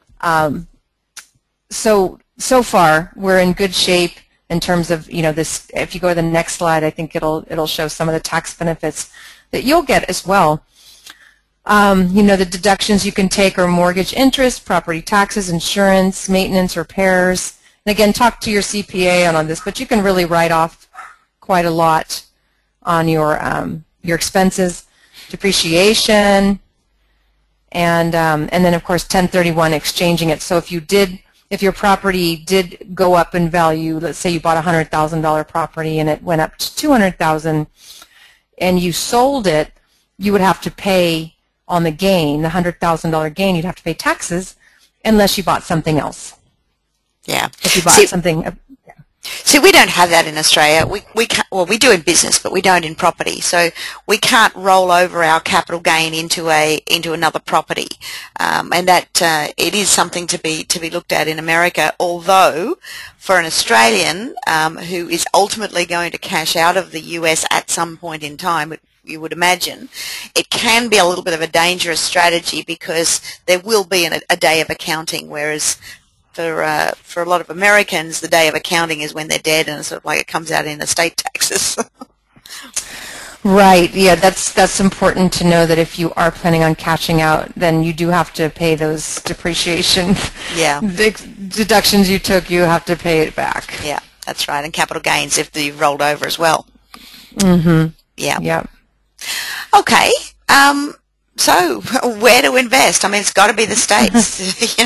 so far we're in good shape in terms of this. If you go to the next slide, I think it'll show some of the tax benefits that you'll get as well. The deductions you can take are mortgage interest, property taxes, insurance, maintenance, repairs. And again, talk to your CPA on this, but you can really write off quite a lot on your expenses, depreciation, and then of course 1031 exchanging it. So if your property did go up in value, let's say you bought a $100,000 property and it went up to $200,000, and you sold it, you would have to pay on the gain, the $100,000 gain. You'd have to pay taxes unless you bought something else. Yeah. If you bought something. See, we don't have that in Australia. We can't, well, we do in business, but we don't in property. So we can't roll over our capital gain into another property, and that it is something to be looked at in America. Although, for an Australian who is ultimately going to cash out of the US at some point in time, you would imagine, it can be a little bit of a dangerous strategy because there will be a day of accounting, whereas for a lot of Americans, the day of accounting is when they're dead, and it's sort of like it comes out in estate taxes. Right. Yeah, that's important to know that if you are planning on cashing out, then you do have to pay those depreciation deductions you took. You have to pay it back. Yeah, that's right. And capital gains if you've rolled over as well. Mm-hmm. Yeah. Yeah. Okay. So where to invest? I mean, it's got to be the States.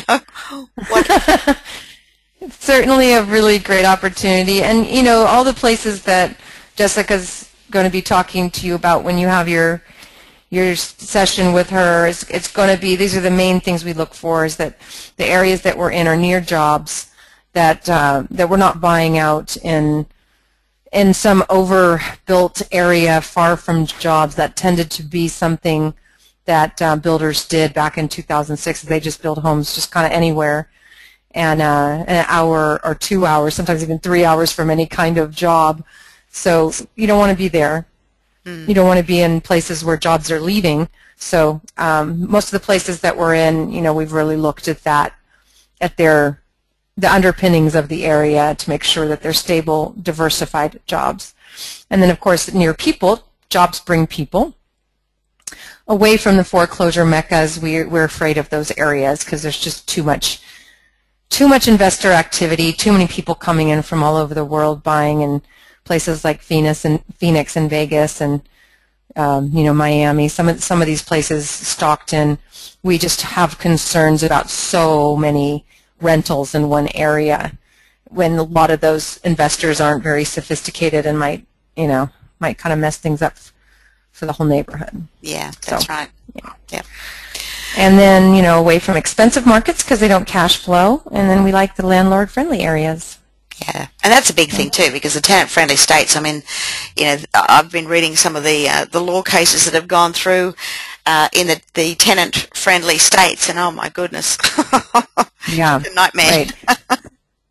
It's certainly a really great opportunity, and all the places that Jessica's going to be talking to you about when you have your session with her. It's going to be, these are the main things we look for, is that the areas that we're in are near jobs, that we're not buying out in some overbuilt area far from jobs. That tended to be something that builders did back in 2006. They just built homes just kind of anywhere, and an hour or 2 hours, sometimes even 3 hours from any kind of job. So you don't want to be there. You don't want to be in places where jobs are leaving. So most of the places that we're in, we've really looked at that, at the underpinnings of the area to make sure that they're stable, diversified jobs. And then, of course, near people, jobs bring people. Away from the foreclosure meccas, we're afraid of those areas because there's just too much investor activity, too many people coming in from all over the world buying in places like Phoenix and Vegas, and Miami, some of these places, Stockton, we just have concerns about so many rentals in one area when a lot of those investors aren't very sophisticated and might kind of mess things up for the whole neighborhood. Yeah, that's right. Yeah. Yep. And then, away from expensive markets because they don't cash flow, and then we like the landlord-friendly areas. Yeah, and that's a big thing too, because the tenant-friendly states, I mean, I've been reading some of the law cases that have gone through in the tenant-friendly states, and oh my goodness. Yeah. It's a nightmare. Right.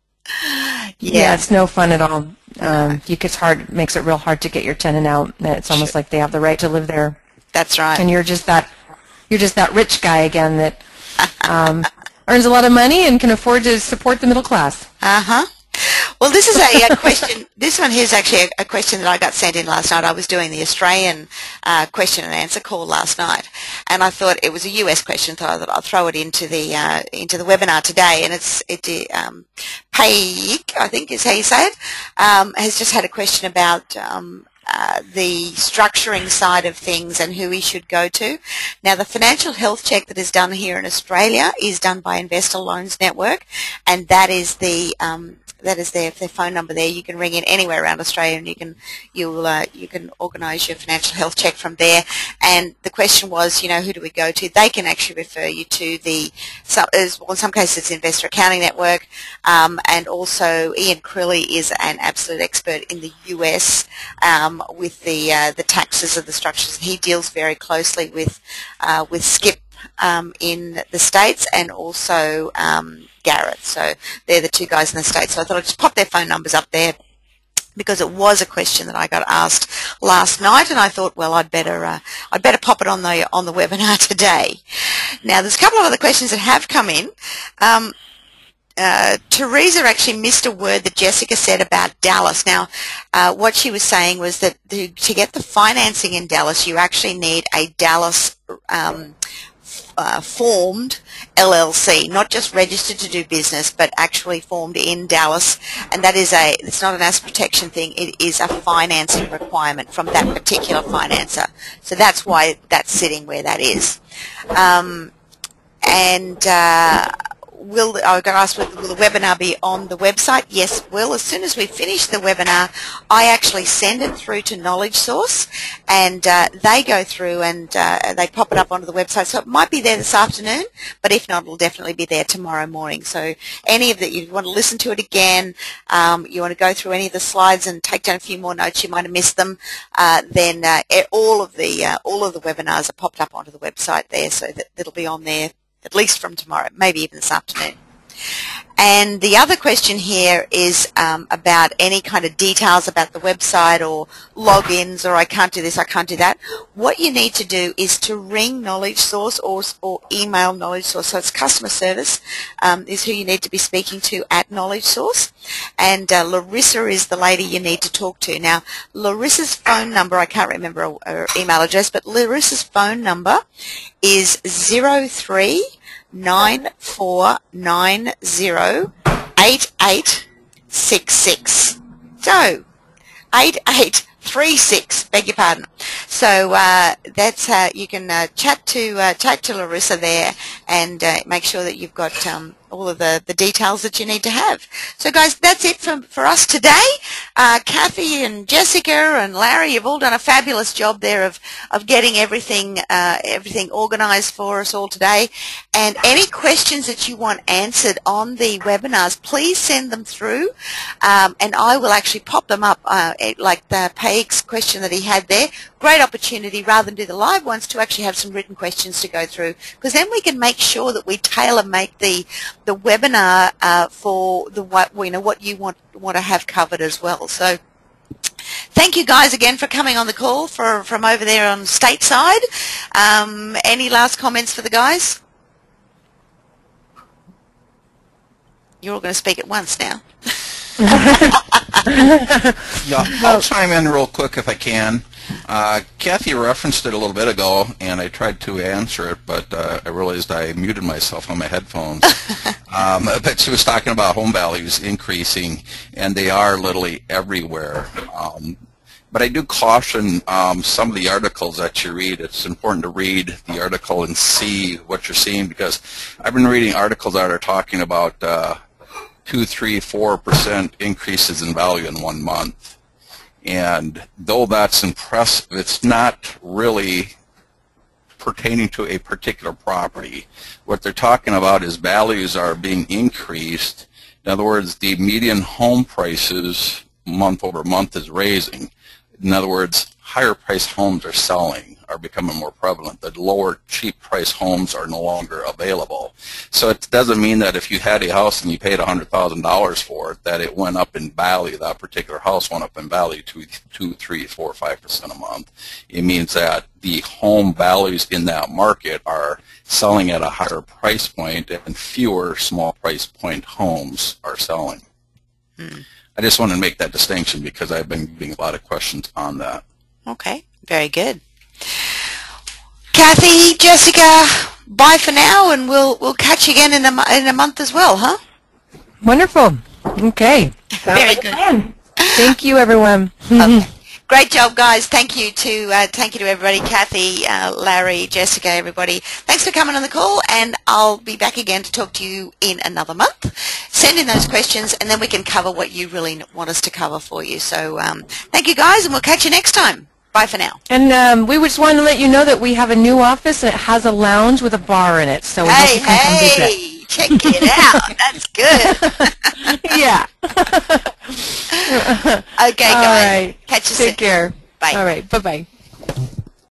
Yeah, it's no fun at all. It makes it real hard to get your tenant out. It's almost like they have the right to live there. That's right. And you're just that rich guy again that earns a lot of money and can afford to support the middle class. Uh-huh. Well, this is a question. This one here is actually a question that I got sent in last night. I was doing the Australian question and answer call last night, and I thought it was a US question, so I thought I'll throw it into the webinar today. And it's Paik, I think is how you say it, has just had a question about the structuring side of things and who he should go to. Now, the financial health check that is done here in Australia is done by Investor Loans Network, and that is that is their phone number there. You can ring in anywhere around Australia, and you can organise your financial health check from there. And the question was, who do we go to? They can actually refer you to in some cases it's Investor Accounting Network, and also Ian Crilly is an absolute expert in the US with the taxes of the structures. He deals very closely with Skip in the States, and also Garrett. So they're the two guys in the States. So I thought I'd just pop their phone numbers up there because it was a question that I got asked last night, and I thought, well, I'd better pop it on the webinar today. Now, there's a couple of other questions that have come in. Teresa actually missed a word that Jessica said about Dallas. Now, what she was saying was that to get the financing in Dallas, you actually need a Dallas formed LLC, not just registered to do business, but actually formed in Dallas. And that is it's not an asset protection thing, it is a financing requirement from that particular financer. So that's why that's sitting where that is. I got asked, will the webinar be on the website? Yes, it will. As soon as we finish the webinar, I actually send it through to Knowledge Source, and they go through and they pop it up onto the website. So it might be there this afternoon, but if not, it'll definitely be there tomorrow morning. So any of that, you want to listen to it again, you want to go through any of the slides and take down a few more notes, you might have missed them, then all of the webinars are popped up onto the website there, so that it'll be on there at least from tomorrow, maybe even this afternoon. And the other question here is about any kind of details about the website or logins, or I can't do this, I can't do that. What you need to do is to ring Knowledge Source or email Knowledge Source. So it's customer service is who you need to be speaking to at Knowledge Source. And Larissa is the lady you need to talk to. Now, Larissa's phone number, I can't remember her email address, but Larissa's phone number is 03-9490-8866. So, 8836, beg your pardon. So that's how you can chat to Larissa there, and make sure that you've got all of the details that you need to have. So guys, that's it for us today. Kathy and Jessica and Larry, you've all done a fabulous job there of getting everything organized for us all today. And any questions that you want answered on the webinars, please send them through, and I will actually pop them up, like the Paik's question that he had there. Great opportunity, rather than do the live ones, to actually have some written questions to go through, because then we can make sure that we tailor-make the webinar for what you want to have covered as well. So thank you guys again for coming on the call from over there on stateside. Any last comments for the guys? You're all going to speak at once now. Yeah, I'll chime in real quick if I can. Kathy referenced it a little bit ago, and I tried to answer it, but I realized I muted myself on my headphones. But she was talking about home values increasing, and they are literally everywhere. But I do caution some of the articles that you read. It's important to read the article and see what you're seeing, because I've been reading articles that are talking about 2, 3, 4% increases in value in 1 month. And though that's impressive, it's not really pertaining to a particular property. What they're talking about is values are being increased. In other words, the median home prices month over month is raising. In other words, higher priced homes are selling, are becoming more prevalent. The lower cheap price homes are no longer available. So it doesn't mean that if you had a house and you paid $100,000 for it, that it went up in value. That particular house went up in value 2, 3, 4, 5% a month. It means that the home values in that market are selling at a higher price point, and fewer small price point homes are selling. I just want to make that distinction because I've been getting a lot of questions on that. Okay, very good. Kathy, Jessica, bye for now, and we'll catch you again in a month as well, huh? Wonderful. Okay. Very good. Thank you, everyone. Okay. Great job, guys. Thank you to everybody. Kathy, Larry, Jessica, everybody. Thanks for coming on the call, and I'll be back again to talk to you in another month. Send in those questions, and then we can cover what you really want us to cover for you. So thank you, guys, and we'll catch you next time. Bye for now. And we just wanted to let you know that we have a new office, and it has a lounge with a bar in it. So we hope you can come visit. Check it out. That's good. Yeah. Okay, guys. All right. Catch you soon. Take care. Bye. All right. Bye-bye.